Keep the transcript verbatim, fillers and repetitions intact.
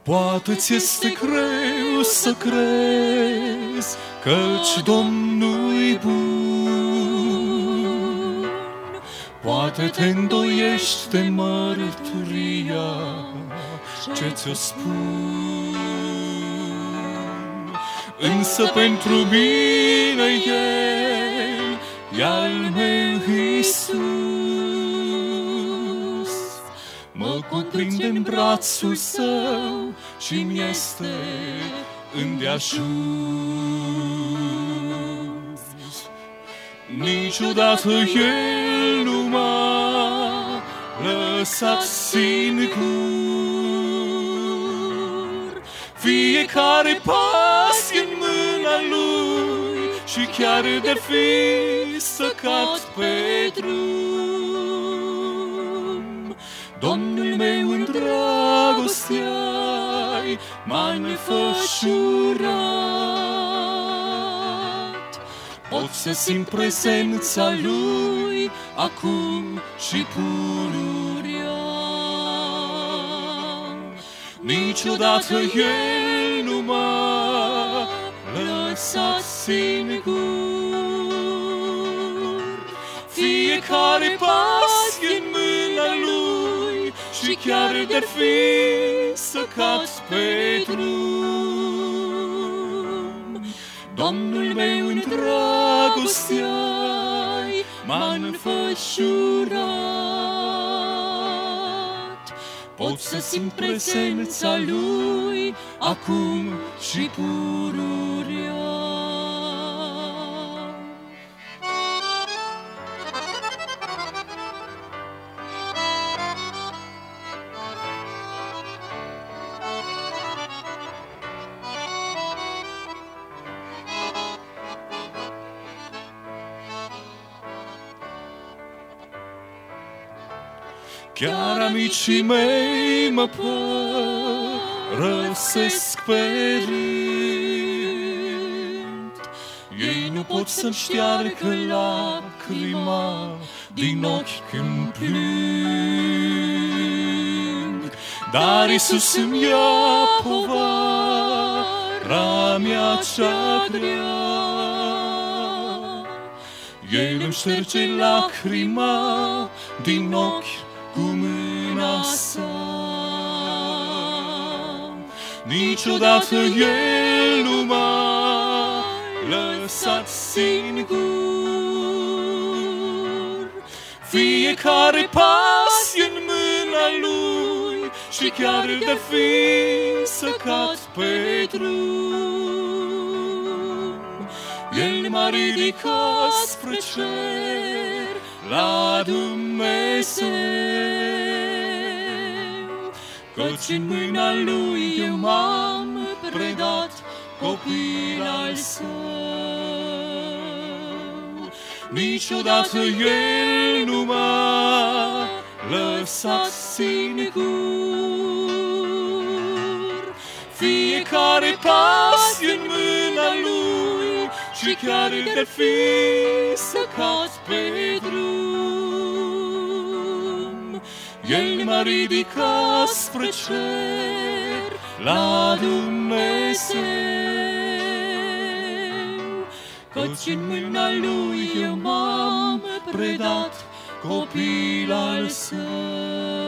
Poate ți este greu să crezi, căci Domnul-i bun. Poate te îndoiești de mărturia ce ți-o spun, însă pentru mine El e al meu Iisus. Mă cuprinde în brațul Său și-mi este îndeajuns. Niciodată El nu m-a lăsat singur. Fiecare pas e în mâna Lui și chiar de fi să cad pe drum. Domnul meu în dragostea-i m-a înfășurat. Pot să simt prezența Lui acum și pururea. Niciodată El nu m-a lăsat singur. Fiecare pas e în mâna Lui și chiar de-ar fi să cad pe drum. Domnul meu în dragostea-i m-a înfășurat. Pot să simt prezența Lui acum și pururea. Chiar amicii mei mă părăsesc pe rând. Ei nu pot să-mi șteargă lacrima din ochi când plâng. Dar Iisus îmi ia povara mea cea grea. El îmi șterge lacrima din ochi cu mâna Sa. Niciodată El nu m-a lăsat singur. Fiecare pas e în mâna Lui și chiar de fi să cad pe drum. El m-a ridicat spre cer la Dumnezeu, căci în mâna Lui eu m-am predat, copil al Său. Niciodată El nu m-a lăsat singur. Fiecare pas e în mâna Lui și chiar de-ar fi să cad pe drum. El m-a ridicat spre cer la Dumnezeu, căci în mâna Lui eu m-am predat, copil al Său.